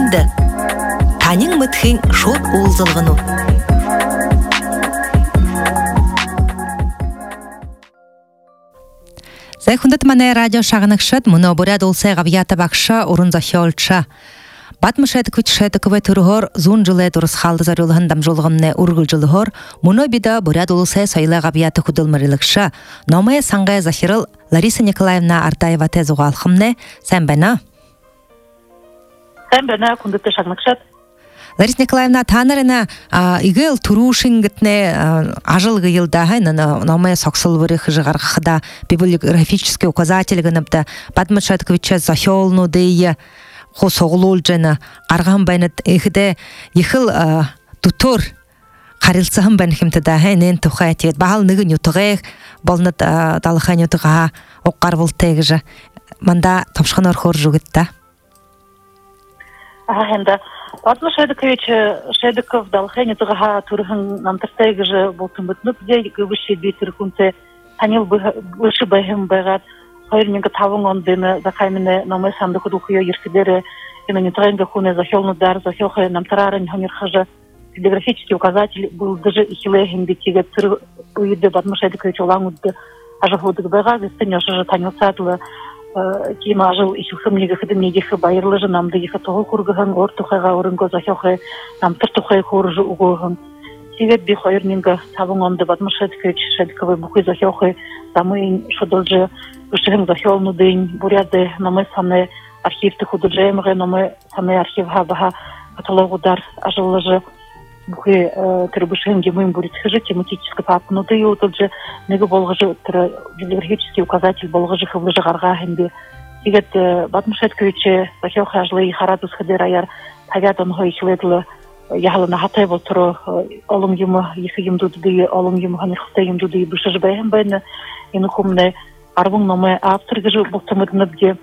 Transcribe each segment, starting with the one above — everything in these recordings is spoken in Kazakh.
Хинді. Танин мытхин шот улзылғыну. Зайхундат мане радио шағынықшыд, мұны бұряд олсай ғавията бақшы урын захиолча. Батмышайды күтшайды күбе түрғыр, зун жылы дұрыс қалды зарылығын дамжолығымне үргіл жылығыр, мұны бида бұряд олсай сайла ғавията күділмірілікші. Номая саңғай захирыл Лариса Николаевна Артаева тезуға алқымне, сән бәна? Сән бәна, күндікті шағынықшыд. Лариса Николаевна танырына игыл турушингитне ажылғы елда номая соксыл вырых жығарғыда библиографический указатель гыныбда Батмышадковича захиолну дейі қос оғылол жаны арған бәйнет ехіде ехіл тұтыр қарылсығын бән кемтіда нен тұқай тет бағал нүгін ютығай болнат далықайн ютыға оққар бұл тегіжі манда топшқан орхор жүгітті. Енді Батмыш Шедиков далхайны тұғаға тұрғын намтыртайғы жы болтын бұтынып, де көбіші бейтір күнте танил бұшы байым байғат, қайырменгі тавың ондыны зақаймыны намай санды құдықыйо ерсідері, емені тұғайынғы күні захелнудар, захелхай намтырарын ханерхажы, библиографический указатель был даже ихилэхин бетеге тұры ұйды Батмыш Шедикович олаң ұдды ажығудығы байға, зістен yoшы танил сатылы, Кима ажыл ишілхімлігі хідімнегесі байырлы намды ехі тұғы күргіғын, ор тұқайға орынғы захиоқы, намтыр тұқай қорыжы ұғығын. Себеп бі қойырменгі табың онды Батмыш Шедиковы бұқы захиоқы, замыйын шудылжы, үшігін захиолнудың, буряды намы саны архивті құдылжы еміғі, намы саны архивға баға каталогудар ажылыжы, бұқы түрбішігін демойын буритхыжы, тематическі папынуды еудылжы, неге болғыжы түрі библиографический указатель болғыжы хывлыжы ғарға хенде. Егет Батмыш Шедиковиче захиоқы ажылы ихарадус хыдыр аяр тавят онғы ихиледлі яғылына хатай бол тұры олым емі ехі емдуды дейі, олым емі ханырқыста емдуды дейі бұшыжы бәйін бәйіні ені құмны арвың номы авторгыжы бұқтымыдыныбде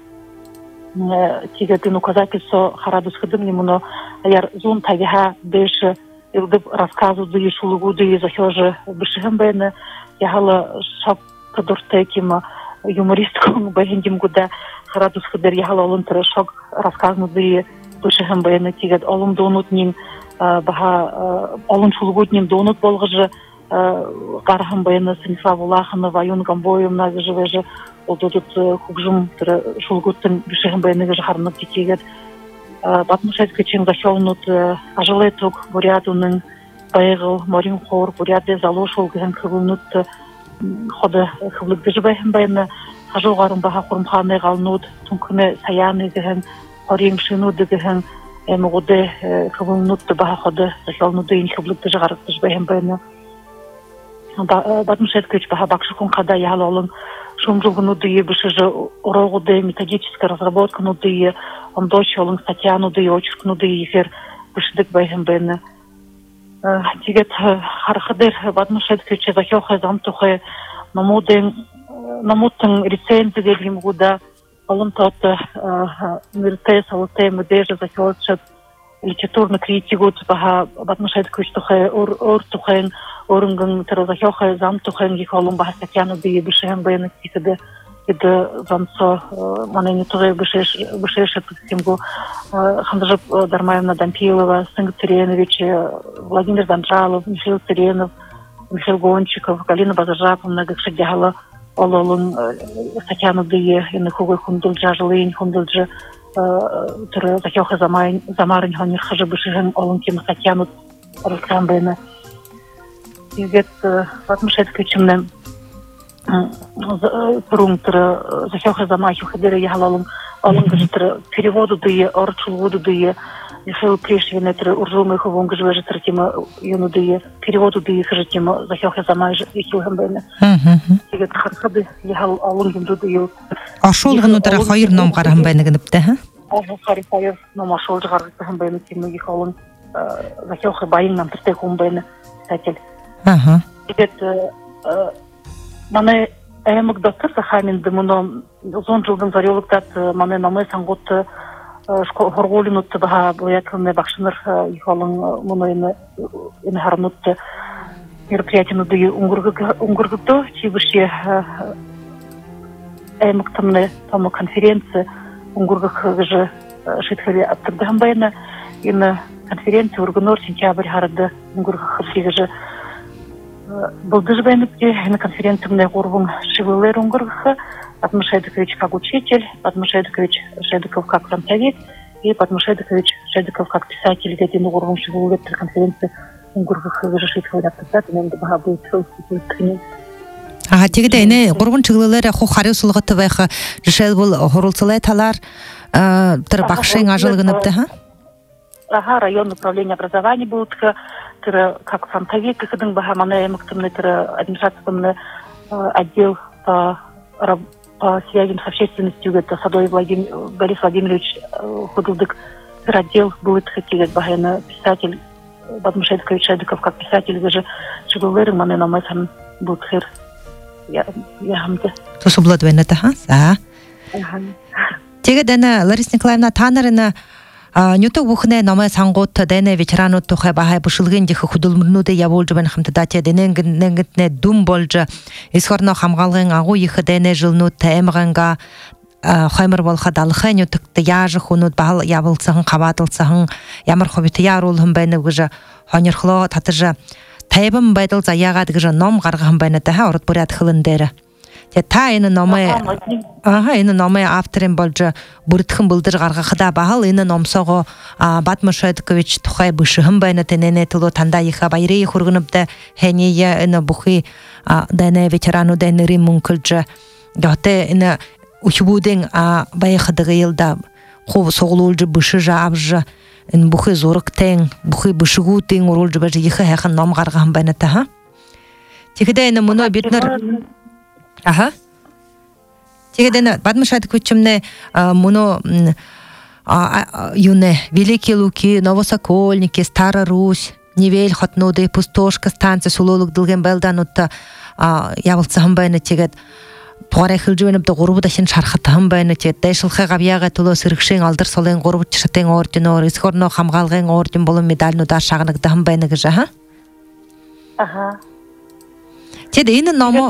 тегетін указатель со харадус хыдым немуно аяр зун тавиха бәйші илдып рассказуды ешулугуды захиожы бішігін бәйіні яғылы шап кадурты кема юмористкың бәйіндім гуда харадус хыдыр яғылы олын тұры шок рассказнуды бішігін бәйіні тегет олым донутнин баға олын шулугуднин донут болғыжы қарғын бәйіні Станислав Улахыны вайон гамбойымна гыжы олдудут хукжым тұры шулугудтың бішігін бәйіні гыжы харынып детегет Батмыш Шедиковичен захиолнут ажылетук бурядуның байғыл морин хор буряды залошол гыгын кывылнут ходы хывлык гыжы бәйін бәйіні ажылғарын баға құрымханы ғалнут түнкіні саяны гыгын хорин шынуды гыгын эмугуды кывылнутты баға ходы захиолнуды ин хывлык гыжы ғарық гыжы бәйін бәйіні Батмыш Шедикович баға бақшықын қада яғалы олың шумжылгынудые бышыжы урогуды методическая разработканудые ондочи олың статьянудые очеркнудые ефер бышыдык байхын бәйіні. Тегет хархыдыр Батмыш Шедиковиче захиоқы замтуқы намуттың рецензия делгім гуда олым тоты мирте салыте мүдежі захиолчы литературный критикут баға Батмыш Шедикович тұқы ор тұқын орынгын тыры захиоқы зам тұқын ек олым баға статьянудые бышыгын бәйіні текіді еді замсо манайны тұғы бышеші тұқсимгу Хандажып Дармаевна Дампилова, Сынгы Цыренович, Владимир Данжалов, Михаил Цыренов, Михаил Гончиков, Галина Базаржаповна, Гакшадягала, Ололын, статьянудые, ені хугой хундылжа, жылыйын хундылжа, түрі захиоқы замарын хонерхажы бышыгын олын кемі статьянуд рыскан бәйіні. Егет Батмыш Шедиковичімнен турун тыры захиоқы замахи хыдыры яғалалым олың гыжытыры переводу дые, орчулвуду дые, Михаил Пришвин тыры уржулмы хывон гыжывы жытыры тема юну дые, переводу дые хыжы тема захиоқы замахи ехилгін бәйіні. Егет хархады яғал олың емду дые. Ашол ғынудыра қайыр ном қарағын бәйіні гыніпті, ха? Қайыр ном ашол жығарғын бәйіні тема ехалың захиоқы байыңнан тұртай қуын бәйіні сәтел. Егет маны әйімік доктор Сахаминді мұны ұзон жылдың зареліктат маны намай саңғытты хорголинутты баға бұятылыны бақшыныр ехалың мұны ені харнутты мероприятиянуды ұңғырғыды чебіше әйімік тымны тамы конференция ұңғырғық ғыжы шетхелі аптырдығын байыны ины конференция ургунор сентябрь харады унгурхы же Был бенепте на конференции мне урвун шивылер унгурхы, Падмашедикович как учитель, Падмашедикович Шедиков как фронтовик и Падмашедикович Шедиков как писатель, где на урвун шивылер конференции унгурхы решит хвилят тогда, и нам добавил будет свой. Ага, тегде эне урвун чыгылар хо харыусылгы тывайха решел был хорулсылай талар тыр бакшың ажылгыныпты, ха? Ага, район управления образования будут как фронтовик, когда бахаманы мактумны административный отдел по связям с общественностью, это Садой Борис Владимирович Худылдык, отдел будет хотеть бахайна писатель Падмашедикович Шедиков как писатель, даже Шигулеры маны на мэсам будут хэр. Я хамте. То сублодвена та, ха? Тегедена Лариса Николаевна Танарина Нютук бухне номер сангот дене ветеранут тухай бахай бушылгын дихы худулмурнуде яволжы бен хамтадатя дененгне дум болжы исхорно хамгалгын агу ихы дене жылнут тэмганга хаймыр болха далхы нютукты яжы хунут бал явылсыгын кабатылсыгын ямар хобиты ярулхын бэне гыжы хонерхло татыжы тайбым байдыл заяга дыгыжы ном гаргын бэне тэхэ орут бурят хылындэры Та ины номе авторын болжы бүртхін бұлдыр ғарғақыда бағыл ины номсоғы Падмашедикович тухай бышығын байны тенене тұлу танда иха байрей құрғыныпты хенея ины бұхи дәне ветерану дәнірі мүнкілжі дәуті ины ұхыбудың байықыдығы елда қов соғылулжы бышы жабжы ин бұхи зорық тәң бұхи бышығу тәң ұрулжы бәжі иха әқін ном ғарғағын байны та текеде ины мұны бетнір Ага. Тегедена Падмашедиковичымне муно юне Великие Луки, Новосокольники, Старая Русь, Невель, Хотнуды, Пустошка, станция Сулулук, Дылген Белданутта явылсыгын байны тегед туарай хылжыбеніп да ғұрбы да сен шархатығын байны тегед дайшылқы ғабияға тұлы сырықшың алдыр солын ғұрбы чышатың орден ор, исқорно хамғалғын орден болын медаліну дар шағынығдығын байны гыжа, ха? Ага. Теде ины номо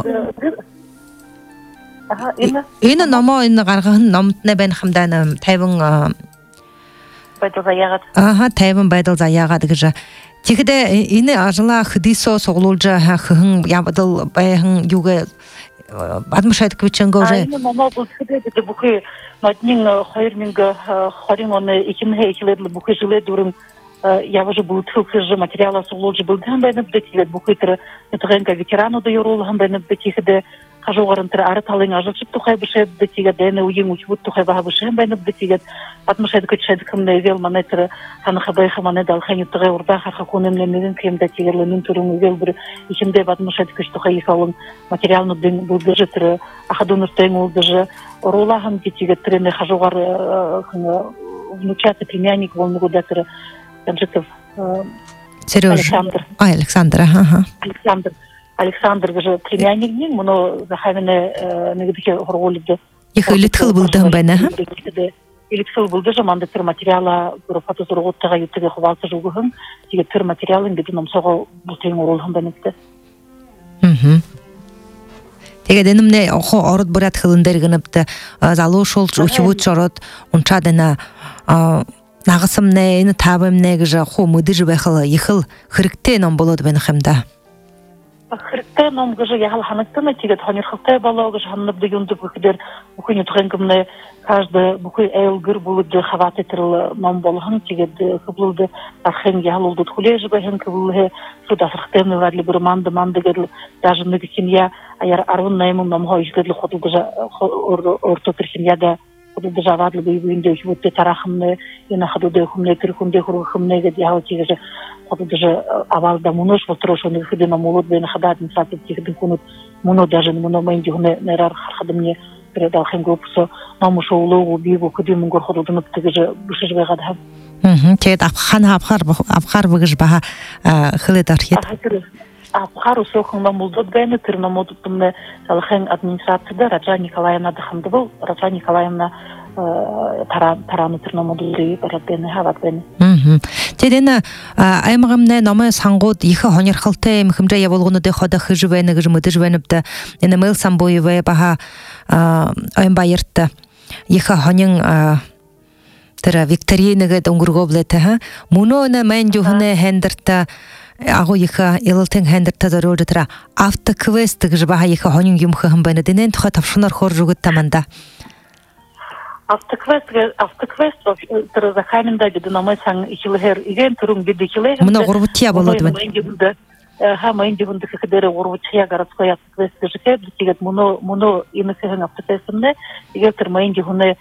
Ины номо ины гаргын номтне бен хамдан тайвын байдыл заягат. Ага, тайвын байдыл заягат гыжа. Тегде ины ажыла хыдисо соглулжа хын ябдыл байхын юге Падмашедиковичен гоже. Ины номо бұл хыдеде бухи наднин хайрминга харимоны 2002 бухи жылы дурым я уже был тхылкы материала соглулжа булган байны бдетилет бухи тыр нетгенга ветерану да юрулган байны бдетихде Кажугарын тыр ары талын ажылчып тухай бышеп бдетигет дене уйын учбут тухай баха бышем байны бдетигет Падмашедикович Шедикымне вел мане тыр ханха байха мане далхани тыгы урда харха кунемленин кемде тигерленин турун вел бір ичимде Падмашедикович тухай ихалын материалны ден булдыжы тыр ахадунус тен улдыжы рулаган бдетигет тырене хажугар внучатый племянник волнугу да тыр Танжитов Александр. Александр, ага. Александр же племянник нин, но захаймене негдике хорголиде. Их илитхил булдым бана, ха? Илитхил булды же манда төр материала фото зурготтага ютеге хвалсы жугын, тиге төр материалын биди номсого бултын оролган баныкты. Теге денімне охо ород бурат хылындар гыныпты, залу шол учебут шорот, унчадына нағысым не, ені табым не гыжа хо мыды жы бәхілі ехіл хырыкте ном болады бәні хымда. Хырыкте ном гыжа яхал ханықтыны тегет ханер хылтай бала гыжа ханынып юнды бүкідер бүкін ütғенгімне кажды бүкін әйл гыр бұлыды хават етірілі ном болығын тегет қыблылды архен яхал олды тхуле жы бәхен кыбылы суда сырықтемны варли бір манды герлі даже нігісін я аяр арвын наймын номға үйгерлі хотыл гыжа орто тірхін яда Куда завадли бы винде вот те тарахмне и на ходу де хумне крихунде хурхмне где я вот же ходу даже авал да мунош вот трошо не ходи на молод бен хадат не сати тих де хунут муно даже муно менди хне нерар хадам не передал хен групсо маму шоулу бибу ходи мунгор ходу на теге бушж бегадам те афхан афхар бгж баха хледар хит Абхару сохын мамулдот бәйні түріні модутымны салахен администрацияда Раджа Николаевна дұхымды бұл. Раджа Николаевна тараны түріні модулды барат бәйні, хават бәйні. Тедені аймағымны номы саңғод ехі хонер қылты мүхімжа яволғыны де хода хыжы бәйні гыжы мұды жбәйніпті. Ені мэл самбойы бәй баға айымба ертті. Ехі хонен тера викторинаға донгурго блете ха. Муно на мен жухне хендерта агу иха илтен хендерта зарурда тера автоквест гжбаха иха хонин юмха хамбана денен туха тапшунар хор жугут таманда. Автоквест тера захаймында деди намай сан ихилгер иген турун биди ихилгер. Муно горбутия болоду мен. Майын дивунды кедере горбутия городской автоквест жике битигет муно имесен автоквестне игетер майын дивуне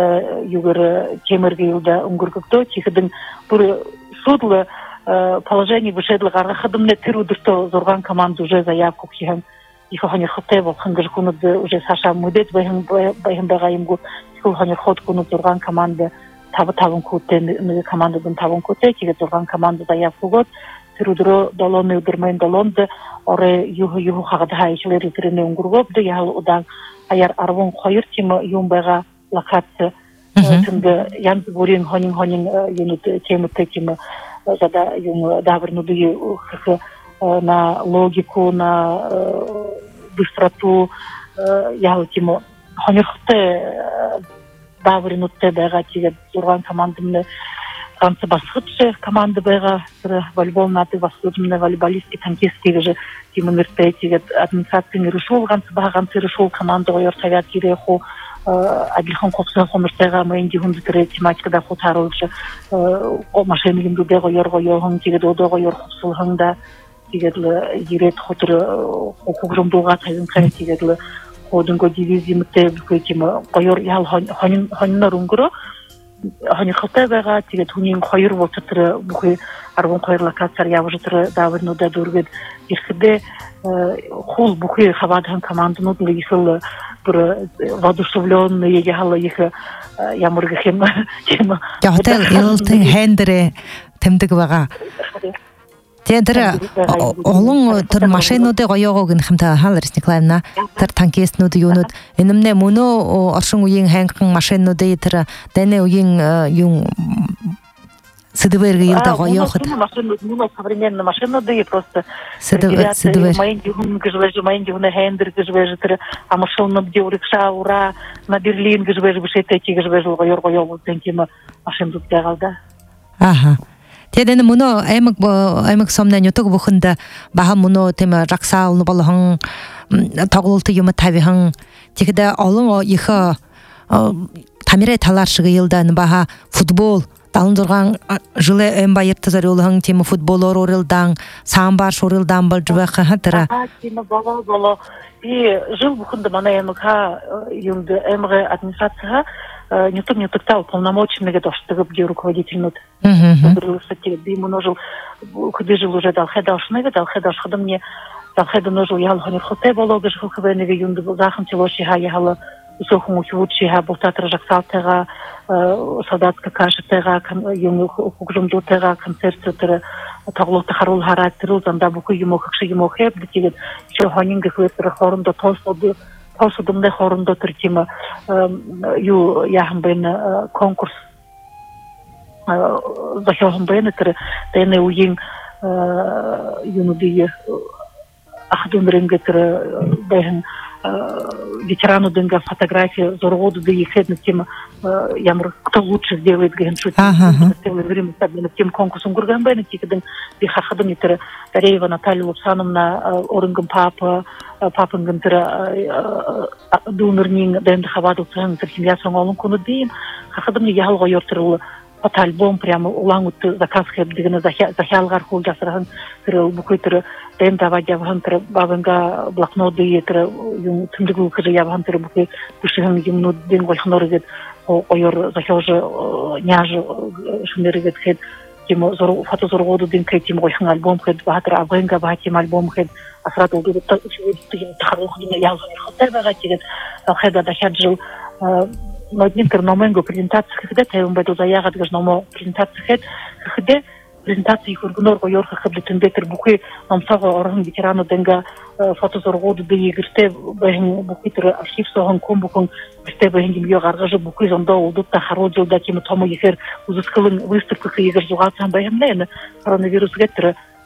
югер темирге юлда унгургукто чихидин бур судлы положение вышедлы гарахадымне тирудырто зорган команду уже заявку киген их хани хотево хангыркуну уже Саша мудет байым багаимгу их хани хоткуну зорган команда табын кутен командадан табын куте чиге зорган команда заявку гот тирудро долоны удырмайын долонды оре юху хагада хайшлери тирене унгургопды ял удан аяр арвон койыр тима юмбайга локация тынды янз бурин хонин юнут темы текимы зада юм даврнуды на логику на быстроту ял тима хонирхте даврнутте бага тиге зурган командымны танцы баскытшы команды бага волейбол наты баскытымны волейболистки танкистки же тима мерпетиге администрацияны решил ганцы баганцы решил команды ойор совет киреху Адилхан Коксан Хомерсега майын дигунды тире тематикада хотарылчы машинагин дуде гойор тиге додо гойор хусулханда тигедле ирет хотыр хукумдуга тайын кайы тигедле ходунго дивизимте букетима гойор ял ханнар унгуро хани хатабага тиге тунин гойор болтыр бухи арбон гойор локациялар явжытыр давырнуда дургет ирхде хул бухи хавадхан команданы лигисыл бір воодушевленные яла их ямурга хем Я хотел илтен хендере темдэг бага. Тендер олон төр машинуудыг гоёогоог нхэмтэй хаалрс Николаевна тэр танкистнууд юунууд энэмнэ мөнөө оршин үеийн ханган машинуудыг тэр дэне үеийн юм Сидвер гилда гоёохот. Современные машины просто Сидвер. Майын дивуны хендер гыжвежи тэр машинны диврикша ура на Берлин гыжвежи бишетеки гыжвежи гоёр тенкима машинды галда. Аха. Теден муно эмик сомнан ютуг бухында баха муно тема раксаалны болгон тоглолты юм тавихан тигде олон иха тамире таларшыгы йылдан баха футбол Талындырған жылы эмбайырты зарылың тема футболор орылдан, самбар шорылдан балжыбақы хатыра. Тема бала. И жыл бұқынды мана эміға юнды эміға администрацияға нютық-нютықта уполномоченныға доштығып де руководительнут. Би мұны жыл, күді жыл уже далхеда ашыныға, далхеда ашқыдым не, далхеда мұны жыл ял ғаныр хоте болуғы жыл қыбенеге юнды зақын телошиға яғалы Усохум учучига болтатыр жаксалтыга солдатка кашытыга юм хукжумдутыга концерттер таглоты харул характер занда буку юмохши юмохеп дигет чоханин гыхветтер хорунда тосудумда хорунда тиртима ю яхмбен конкурс захохмбен тер тене уин юнуди ахдун ренгетер бен ветерану дынга фотография зоргоду да ехет на тему ямар кто лучше сделает геншут время на тем конкурсом гурганбайна тикадын бихахадын итер Тареева Наталья Лупсановна орынгын папынгын тер дунырнин дэнды хаваду цэн семья соңолун куну дейм хахадын ял гойортырылы альбом прямо улаңутты заказ хеп дигене захялгар хул жасырган тер букытыр Тем давадявхан тер бабанга блокноты етер юм тымдыгу кыжы явхан тер буки кушыган юмну ден голхнорыгет ойор захёжы няжы шумерыгет хет тем зор фото зоргоду ден кет тем голхан альбом хет бахатыр абгенга бахатим альбом хет асрат олду тем тахарухдина ялган хотер бага тигет хеда да хаджыл ноднинтер номенго презентация хет тем беду заягат гаж номо презентация хет хет презентации хургнор гоёр хабдитен бетер бухи намсага орган ветерану денга фото зоргоду да егерте бен бухитер архив согон комбукун бисте бен гимё гаргажы бухи зонда олдутта харожыл да ким томо ефер узыскылын выставка егер жугатсан баемнен коронавирус геттер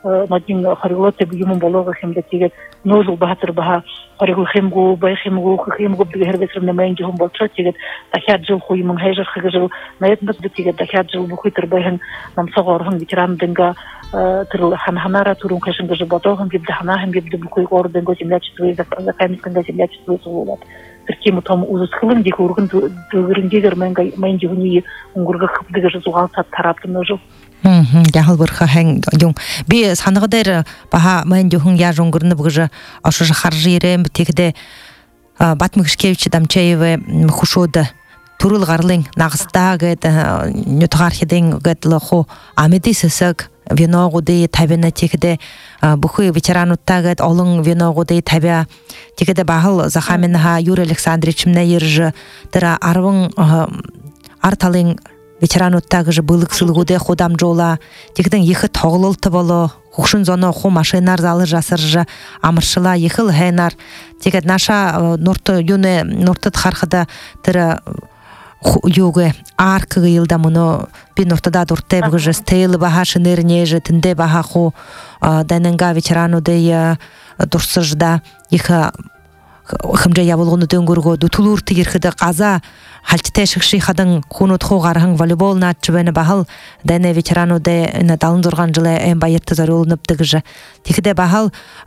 надин харилоте бюмон болого хемде тиге ножул бахатыр баха харигу хемгу байхемгу хемгу бигербесрне менги хом болчо тиге дахят жыл хуймун хайжар хыгжыл наятнат тиге дахят жыл бухитер байхан нам согорхан ветеран денга тырыл ханара турун кашынга жботогын бибде ханахым бибде бухой горден го землячество за каменское землячество сулат Тиркему там узысхылын дик ургын дөгөрүнгегер менги хуни унгурга хыпдыга жузугал сат тараптын ножул яхал бырха хэн жон би саныгыдыр баха мен жохун я жонгурны бугжа ашы харжирем тегде Батмышкевич Дамчаеве хушода турул гарлын нагыста гэд нютгархидин гэдлохо амедисэсэг виногуды табина тегде бухой ветерануттагэд олон виногуды табя тегде бахыл Захаминха Юрий Александрович мнеержи тера арвын арталын ветерануттагы же былык сылгуде ходам жола тегден ехы тоғылылты боло хушын зоно ху машинар залы жасыржы амыршыла ехыл хэнар тегед наша норты юне нортыт хархада тера юге аркы йылда муно би нортада дурте бгыжы стейлы баха шинернеже тинде баха ху даненга ветерануде дурсыжда ехы хымжа ябылгыны дөңгөргө дутулур тигирхиде каза халтте шыкши хадын хунут хогархан волейбол натчыбыны бахал дане ветерану де на далын дурган жылы эм байетте зарулнып тигже тигде бахал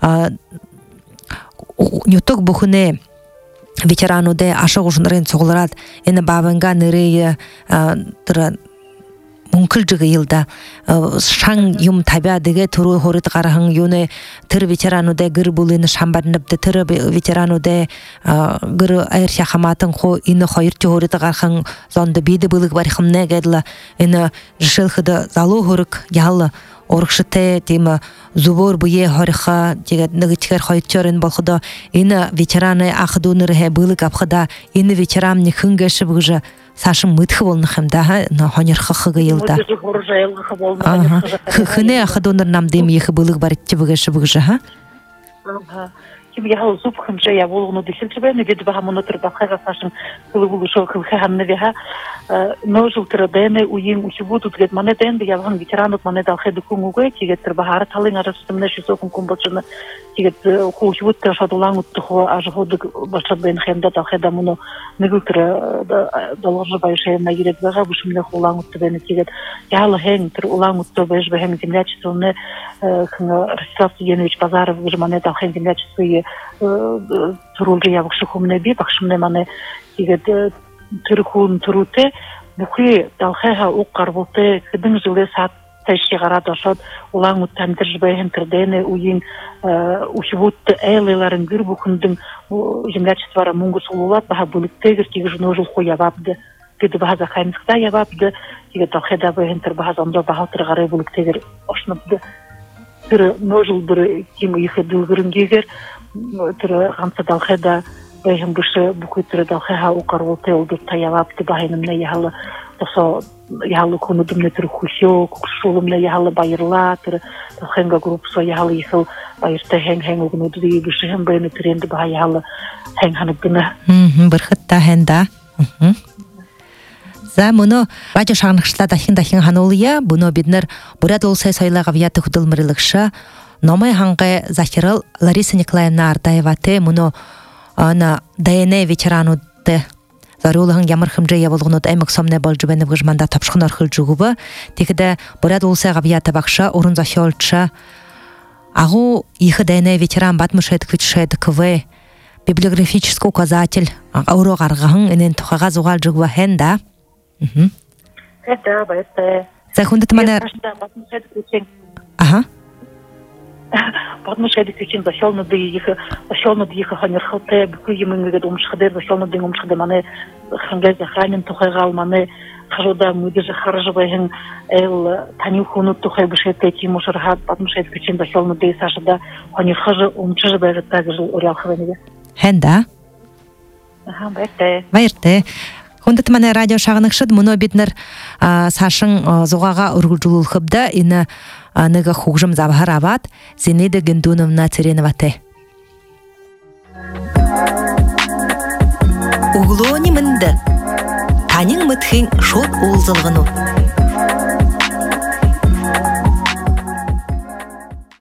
нютук бухуне ветерану де ашыгушнырын согларат эне бабанга нырые тра мункылжыгы йылда шаң юм табя деге туру хорит карахан юне тыр ветерану де гыр булыны шамбарныпты тыр ветерану де гыр айырша хаматын хо ины хайырчы хорит карахан зонды биди былык барихымне гэдла эне жышылхыды залу хорык ялы орыкшыте тема зубор буе хориха тегет ныгычкар хайырчырын болхыда эне ветераны ахдуныр хе былык апхыда эне ветерамны хынгышы бгыжа Сашым мытхы болны хэмда на хонерхы хыгы йылда. Хыне ахадоныр намдым ехы былык баритчы бгышы бгыжы, ха? Ким яхал зуб хымжа я волгуну дихилчебе, не ведь баха монотыр бахага Сашым кылыгулы шо кылхэ хамны веха ножыл тыры дэне уин ухибуду тгет мане дэнде ялган ветеранут мане далхэ дыкун угэ тигет тыр бахары талын арасытымне шисокун кумбачыны тигет ху ухибуд тыр шадулан уттыху ажыходык башат бэн хэмда далхэ дамуну нигыл тыры далгыржы байшэйна ерет бэга бушымне хулан утты бэне тигет яхалы хэн тыр улан утты бэш бэхэм землячествоны Ростислав Евгеньевич Базаров мане далхэ землячествои турулги явыкшы хумне би бакшымне мане тигет Түрхун туруте бухи далхаха уқарбуте кидин жылы саат тайшигара дашат улан уттамдыр жбайын тирдене уин ухибут эйлеларын гүр бухундың землячествора мунгу сулулат баха бүліктегір тегі жыны жыл ху ябабды кеді баха захаймскта ябабды тегі далхада байын тир баха замда баха тырғары бүліктегір ошнапды тірі ножыл бір кем үйхе дылгірінгегер тірі ғамса далхада Бэйхым бышы бухуйтыры далхаха уқарволте олды таявапты бахайнымна яхалы тосо яхалы конудымна тыры хусё кукшулымна яхалы байырла тыры далхэнга группсо яхалы ехал байырта хэн угнуды дии бышы хэм бэйны тыренді баха яхалы хэн ханыбдына. Бірхытта хэнда. За мұны радио шағынықшыла дахин ханолыя, бұны биднер бұрад олсай сайлаға вияты худылмырылықшы номай ханғы Захирал Лариса Николаевна Ардаеваты мұны Ана дайне ветерануды зарулыгын ямыр хымжы ябылғынуд әмік сомне бол жүбені бұғжманда тапшқын арқыл жүгібі. Текіді бұрад олсы ғабията бақша, орын захиолча. Ағу ихы дайне ветеран Батмышедік ветшедіковы библиографический указатель ауру ғарғығын үнен тұқаға зуғал жүгібі хен да? Это, это. Захунды тіманер... Ага. Батмышедік үшін заселнады ехі ханерхалте, бүкі еміңгед умшқыдер, заселнады умшқыды маны хангаз захранен тұқайғал маны қажуда мүдежі қаржы байын әл танюхуны тұқай бүшетті тимушырға Батмышедік үшін заселнады сашыда ханерхажы умчыжы байғыттағы жыл орялқывенеге. Хэнда? Ага, байырты. Байырты. Хундат мана радио шағынықшыд, мұны беднер сашың зуғаға үргіл қыбда, ині Ныга хугжым забхар абад, Зинаида Гендуновна Цереновате. Углони мынды, танин мытхин шот улзылғыну.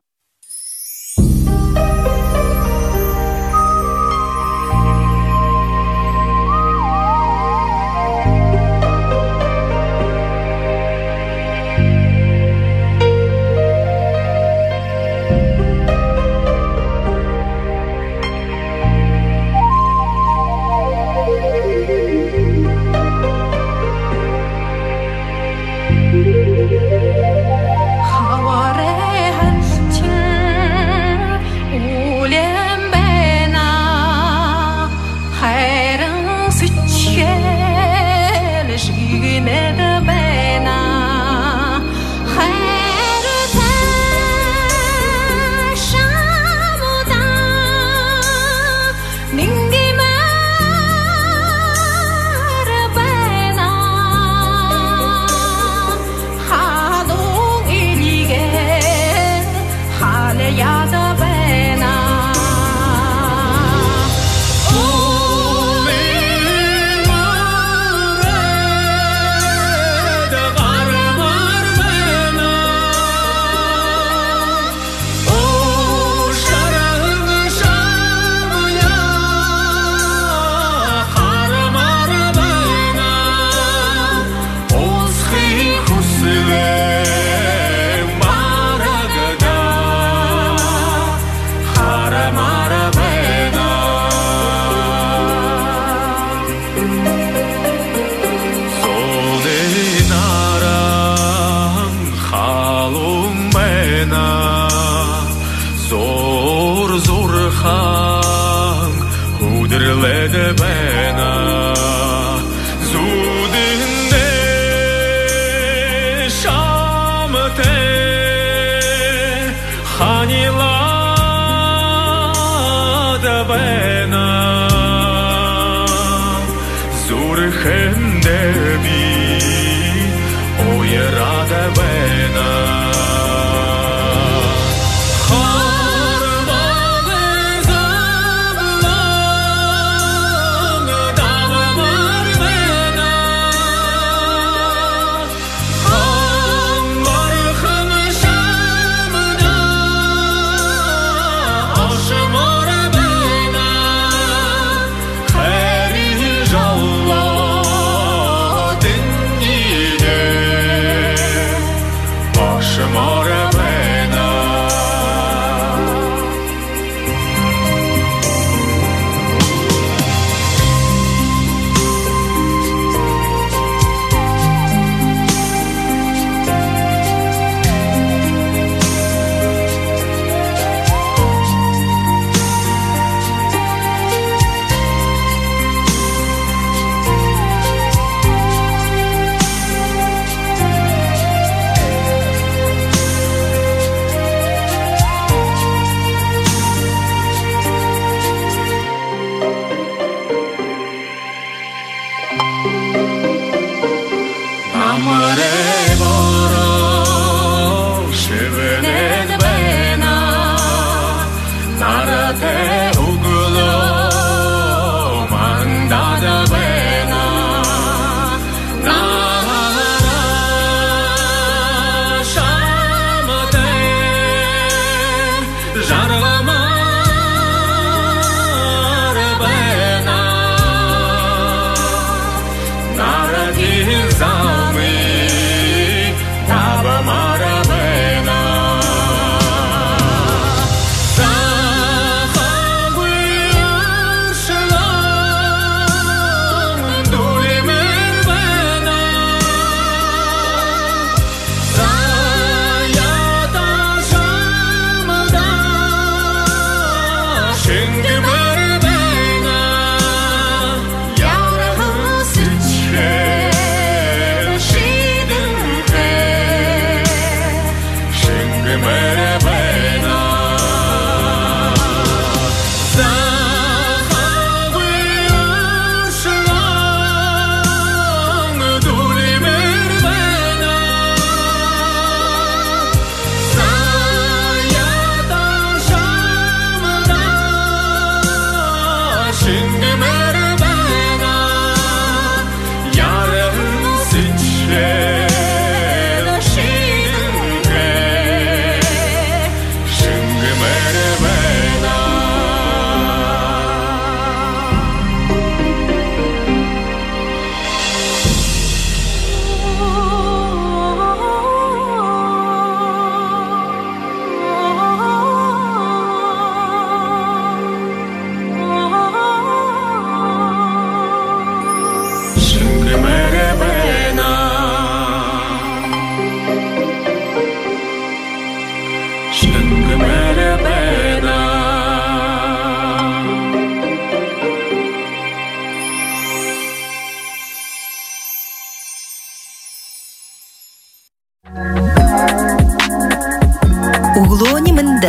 Углони мынды.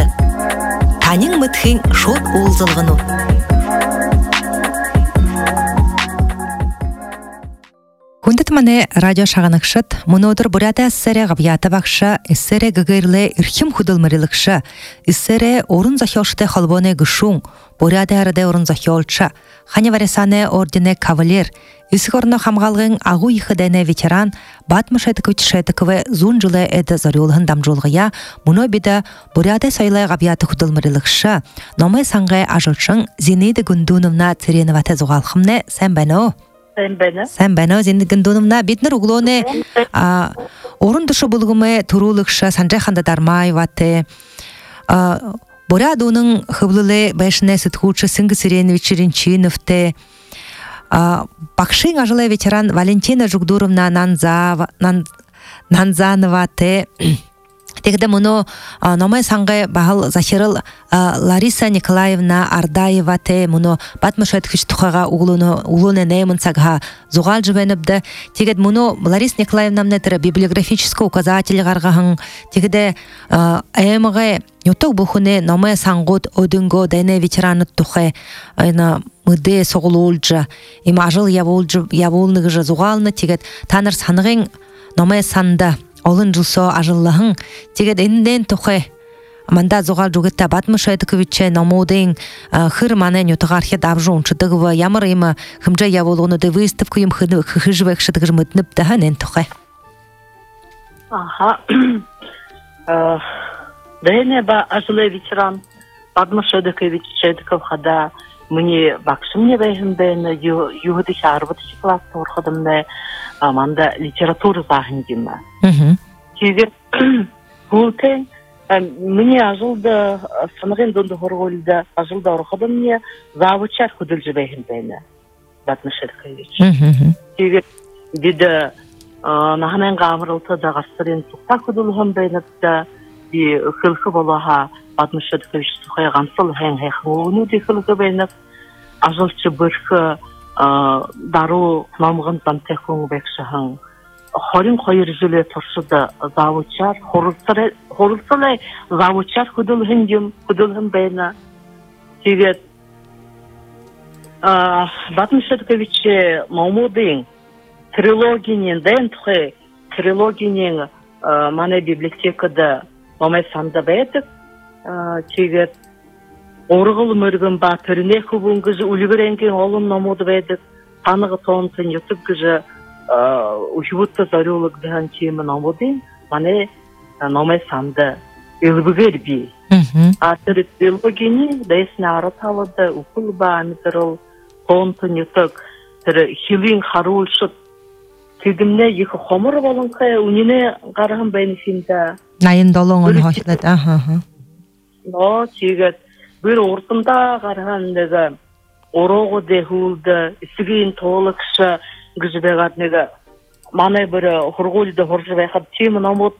Танин мытхин шот улзылғыну. Күндіт мане радио шағанықшыт, мұнодыр бұряда әссәрі ғабията бақшы, әссәрі ғығырлы үрхім худылмырылықшы, әссәрі орын захиолшыты қалбоны ғышуң, бұряда әріде орын захиолчы, хани варесаны ордене кавалер, Исгорно хамгалгын агу ихыдәне ветеран батмышайдык үтішайдыкывы зун жылы әді зарюлығын дамжулғыя, мұны биді бұряды сайлай ғабияты құдылмырылықшы, номы саңғай ажылшың Зинаида Гундуновна Цыреновата зуғалқымны сәнбәні. Сәнбәні Зинаида Гундуновна бетнір углоны орын душы бұлғымы тұрулықшы Санжай Ханда Дармаеваты, бұрядуның хыблылы бәшіне сүтхучы Сыңғы Цыренович Ренчиновты, Бакшин ажылы ветеран Валентина Жугдуровна Нанзанова Тегде мұны номай саңғы бағыл захирыл Лариса Николаевна Ардаева те мұны батмышайткіш тұқаға ұлыны нәймін сағға зуғал жүвеніпді. Тегед мұны Лариса Николаевна тірі библиографический указатель ғарғағын. Тегде әйіміғі Нюток бухуне номай саңғыд өдінгі дәйне ветераны тұқы мыды соғылуылжы, имажыл яволныгы жа зуғалны тегет таныр санығын номай санда олын жылсо ажыллahın тегет энден тухе манда зугал жугетта батмыш айдыковиче номодың хыр мане нютархия давжун чыдыгы ямар има хымжа яволуны да выставку им хыжвек шыдыгы мытнып да ханен тухе. Ага. Дайне ба ажылы ветеран батмыш айдыкович чайдыков хада мне бакшым не бәйхімбәйні югыды шарбыты классы орқыдымды манда литература захындима. Тегер бұлтен мне ажылды санығын донды хорғолды ажылды орқыдым мне завучар күділжі бәйхімбәйні батмыш айдыкович. Тегер деді нағымен ғамырылты да ғасырын тұқта күділгім бәйніпті хылқы болаға батмыш айдыкович тұқай ғансыл хэн-хэн де хылқы бәйніп ажылчы біркі дару намғын бантекуң бәкшіхің хорин қойыр жүлі тұршыды завучар хорылсылай завучар күділгім бәйні. Тегет батмыш айдыковиче мамудың трилогиянен дәйін тұқай трилогиянен мане библиотекада номай санда бәйдік. Тегет орғыл мөргін ба түріне күбін күзі үлгіренген олым намуды бәйдік. Танығы тоңтын етіп күзі ұшыбытты зарулық дән темі намудың мане номай санда үлбігер бей. Атыры үлбігені дәйсіне ары талыды ұқыл ба әмітіріл тоңтын етік түрі хилин қаруылшып тегімне екі қомыр болын қай үніне қарағын бәйні финда. Найын долоңын хошлады. Но тегет бір ортында қарағандығы ороғы де хулды үсігейін толықшы күзбеғат неге маны бір құрғылды құржыбайқат темі намыд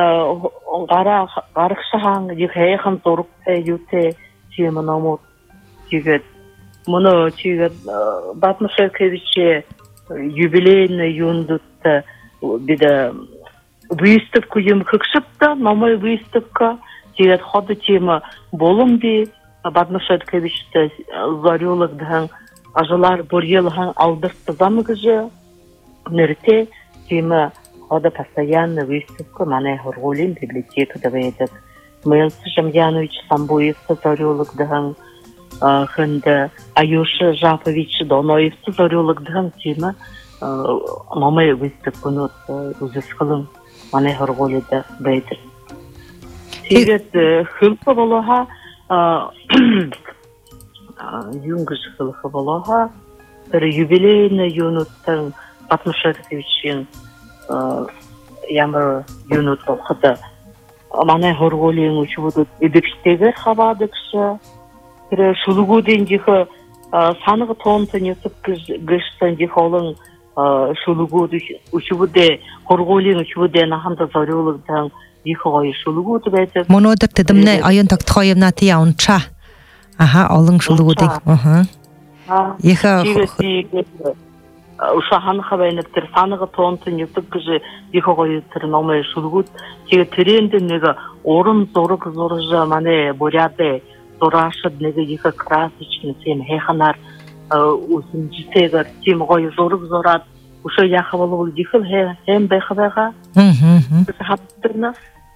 қарықшыған екайықын торықтай юте темі намыд тегет мұны тегет батмыш айдыковиче юбилейный юндутты биде выставку ем хыкшыпты номай выставка тегет ходы темі болым би батмыш айдыковичті зарюлық дәң ажылар бір елғын алдыртты замыгыжы нерте темі ходы постоянно выставка мане хургулин библиотека давайдык Мэлсы Жамьянович Самбуевцы зарюлық дәң хынды Аюша Жапович Доноевцы зарюлық дәң темі номай выставканы үзіскілін мане хургулиді бәйдір. Тегет хылқы болуға юнгыш хылқы болуға бір юбилейні юнуттың батмыш айдыковичен ямыр юнут болқыды мане хургулин учуды эдекштегі хабадыкшы бір шулугу дендегі санығы тонты несіп гыштан дехолың шулугу учуды хургулин учуды нахамда зарюлыгдан дихой шулугу түбәйтіп. Мұны өдір тедімне айын тақтықайымна тия ұнша. Аха, алың шулугу дейк. Ушахан хабайныптыр санығы тонты несіп күзі дихой түрін алмай шулугу теге түренді неге орын зорық зорыжы мане боряды зорашыд неге егі красочны сем хейханар ұзын житегір тем ғой зорық зорад Уша яха болу дихыл хем бэхабэга. Хаттырна.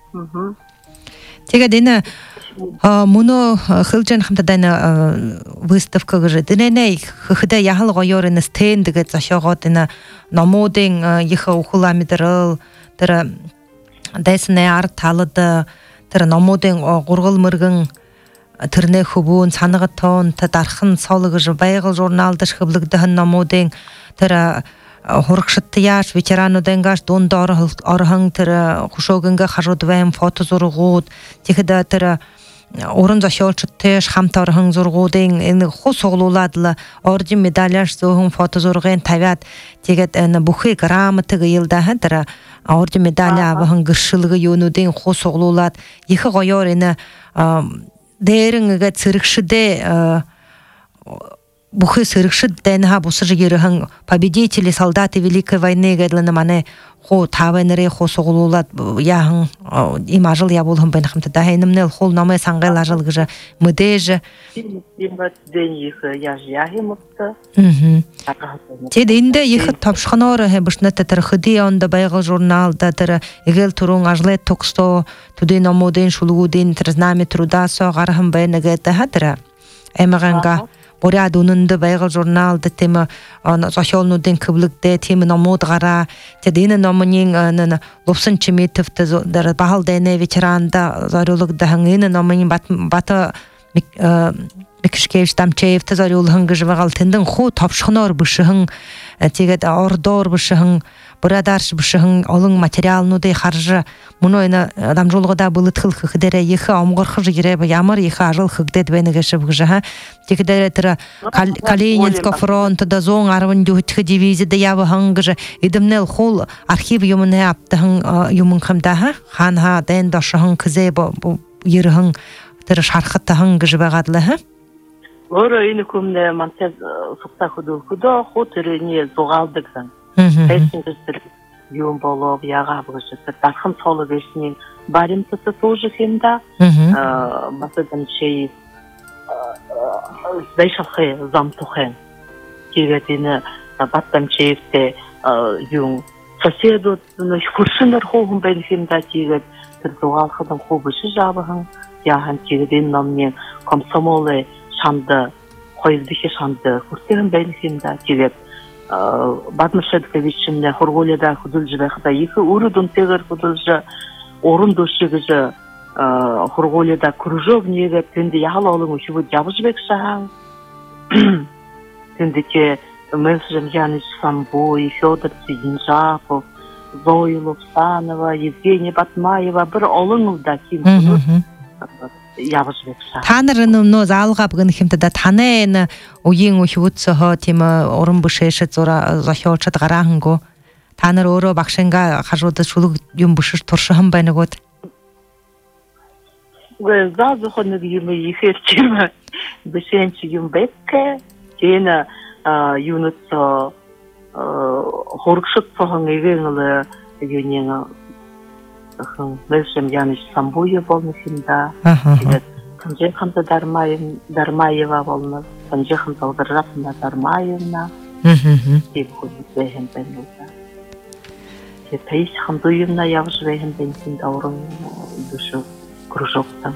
Тега дена мұны хылжан хамтадайна выставка гыжы. Дэнэнэй хыхыда яхал гойорын стендыгы зашоға дена намодың ехы ухуламидырыл тірі дайсынай ар талыды тірі намодың ғұрғыл мыргын түріне хубун санығы тон тадархын саулығы жы байғыл журналды шқыблыгдыхын намодың тірі хорықшытты яш, ветерану дәнгаш донды арғың тірі құшоғынға қажуды вәйім фото зорығуд, текіді тірі орын зашолчуттеш хамтархын зургуудын энэ хус оглууладла орден медаляш зөһөн фото зургын тавят тэгээд энэ бүхий грамотыг йылда хатара орден медаля авахын гэршилгэ юунуудын хус оглуулад их гоёр энэ дээрэнгээ цэрэгшдэ бүхий сэрэгшд дэнха бусаж гэрхэн победители солдаты великой войны гэдлэн мане хо тавэнэрэ хус оглуулад яхан им ажил явуулхан байна хамта да хэнэмнэл хол намай сангал ажил гэж мэдээж имбат дэн их яжяхимутта тэд эндэ их товшхоноор бушната тэр хөди онда байгал журналда тэр эгэл турун ажлет токсто төдий номодын шулгуудын тэр знамя трудасо гархан байна гэдэг хатра эмаганга Поряд үнэндээ байгал журналд тийм сошиалнуудын клублэгдээ тийм номууд гараа. Тэгээд энэ номын Лувсан Чимитовт дээр Бахал Дэне ветеранда зориулгдахан энэ номын бата Микшкевич Дамчеевт зориулхан гэж байгаа тэндэн хуу товшхоноор бишхэн тэгээд ордоор бишхэн Buradarsh бишхэн олон материалнуудыг харж мөн энэ дамжуулгада бүлэтгэлх дээрээ их омгорхож ирээ ямар их ажил хөгдөд байна гэж бгжаа. Тэгэхээр тэр Калининск фронт да 110 дүүтх дивизид явхан гэж эдэмнэл хул архив юмны аптхан юм хамдаа хаан дэн дошхон кзэ ерхэн тэр шархтахан гэж байгаадла. Өөрөө энэ хүмнэ мантаз сухта хөдөө хөтөрний зугаалдаг сан. Эсэнтэс юм болов яга бгшэт дахын цолог эсний баримтасы служихинда масадан чей дэшахэ замтухэн тэгээд энэ баттам чейфте юм соседууд хуршинэр хоохын байх юмда тэгээд тэр зугаалхадан хобшиж авахан яхан тэгээд энэ номны комсомолы шамда хоёрдох шамда хурцэн байх юмда тэгээд Батмашадковичне хургуулида худулж байхдаа их өөрөө дүнтэйгээр худулж уран дөшигж хургуулида кружок нэгэ тэнд яхал олон өшгөд явж байгсан. Тэндээ Мэлсэм Янич Самбой, Фёдор Цигинжапов, Зоя Лупсанова, Евгения Батмаева бір олон да ким явж байсан. Та нар нөө заалгаа бүгэн хэмтэ да таны үеийн өшгөцөө тийм уран бүшээш зура зохиолчд гараахангүй. Та нар өөрөө багшинга хажуудад шүлэг юм бүшиж туршхан байна гоод. Гэ заазах нэг юм ихэр чим бишэнч юм бэкэ. Тэна юунот хоргшот цохон эгэнэл юунийн Мэлсэм Янич Самбуя болмысында. Тэгээд Танжиханта Дармаева болмыс, Танжиханта Дарратна Дармаевна. Тип хөдөлгөөн байна. Тэгээд Таисхан дуйна явж байсан бензин даврын дөшөө кружоктан.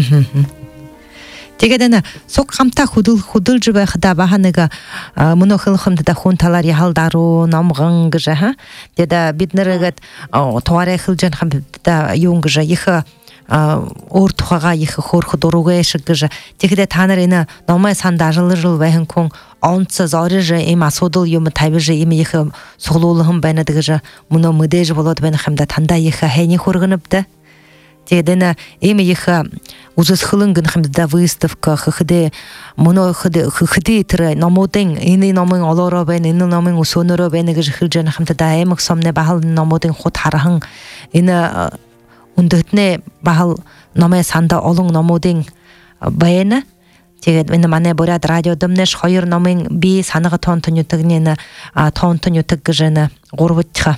Тэгээд энэ суг хамтаа хөдөлж байхдаа баха нэг мөнө хөлхөмд да хүн талаар яалдаруу номгон гэж тэгээд бид нэрэгэд туарай хилжэн хамтда юун гэж их өөр тухайга их хөөрхөд дуруугээ шиг гэж тэгэхдээ та нар энэ номой санд ажил байх хүн онц зорж им асуудал юм тавьж им их суглуулхан байна гэж мөнө мэдээж болоод байх юмда тандаа их хайны хөргөнөбдө. Тэгээд энэ им их үзэсгэлэн гэн хамтда выставка хөдөө мөнө хөдөө тэр номуудын энэ номын олоороо байна энэ номын өсөөнөрөө байна гэж хэлж яна хамтда аймаг сомны бахал номуудын хут харахан энэ үндэтнэ бахал номын санда олон номуудын байна. Тэгээд энэ манай Бурад радио дөмнэш хоёр номын би санага тонтон ютагны энэ тонтон ютаг гэж энэ гурватха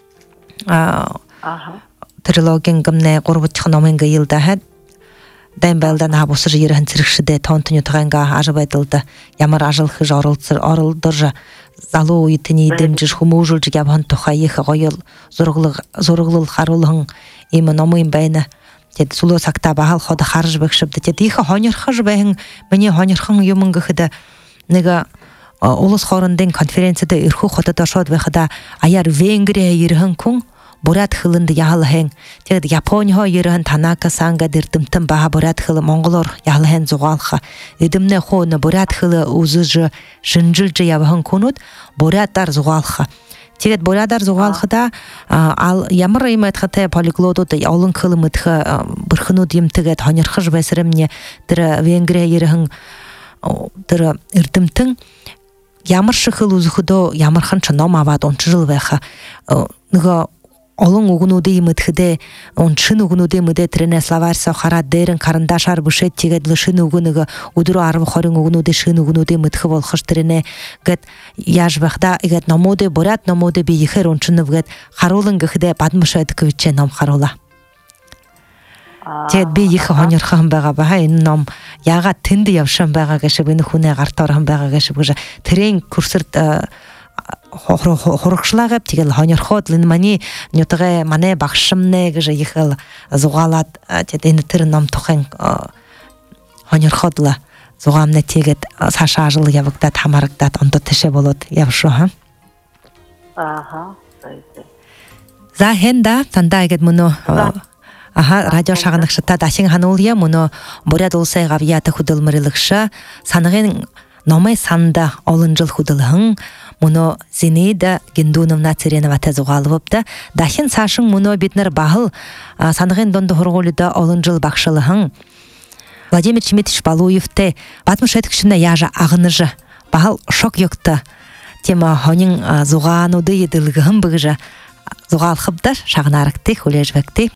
трилогийн гэмнэ гурватха номын гээлдэ хад Дэмбэлдэн хабусж ирхэн зэрэгшдэ тонтон ютаганга ажбайдалда ямар ажил хэж оролдож залуу үеийн дэмжиж хүмүүжүүлж явхан тухай их гоё зураглал харуулхан им номын байна. Тэд сулуу цагта бахал ход харж багшбд тэд их хонирхож байна. Миний хонирхон юм гэхэд нэг улс хоорондын конференцэд эрхүү хотод оршоод байхада аяар Венгри ирхэн хүн Бурад хылынд яалхэн тэгэд Япони хоёрын Танака санга дэрдэмтэн баха Бурад хылы монголоор яалхэн зугаалха эдэмнэ хоон Бурад хылы үзэж шинжилж явхан хүнүүд Бурадаар зугаалха Тегет болядар зугалхыда ал ямар имайтхате полиглоду да олын кылымытхы бырхыну димтегет ханырхыж бесеремне тыра Венгрия ерехин тыра ирдимтин ямар шыхыл узухудо ямархан чаном авад 10 жыл веха ныга олың угунуды имытхыде он шын угунуды имыде трене словарь сохара дерен карандашар бушет тегет шын угуныга удуру арвы хорын угунуды шын угунуды имытхы волхыш трене гет яжбахда гет намоды борят намоды бийхер он шын гет харулын гыхде Падмашадыковиче нам харула тегет бийхы хонырхан бага бага нам яга тынды явшан бага гешебин хуне гартархан бага гешеб гыжа трен курсырт хорықшылағып тегел хонырход линмани нютыгэ мане бақшымне гыжа ехал зугалат тедені тірі нам тухен хонырходла зугамне тегет саша ажыл явыктат хамарыктат онто теше болот явшу ха за хенда танда егет муну радио шағанықшыта дашин ханулия муну боряд олсай гавията худылмырылықша санығын номай санда олын жыл худылығын муно Зинаида Гендуновна Церенова тазугалывыпты. Дахин сашың муно битнер бахыл санығын донды хорголыда олын жыл бақшылығын. Владимир Чеметович Балуевте Падмашадыковична яжа ағыныжы бахыл шок йокты. Тема хонин зуғануды еділігін бұғыжа зуғалқыбдар шағынарыкты, хулежбекті.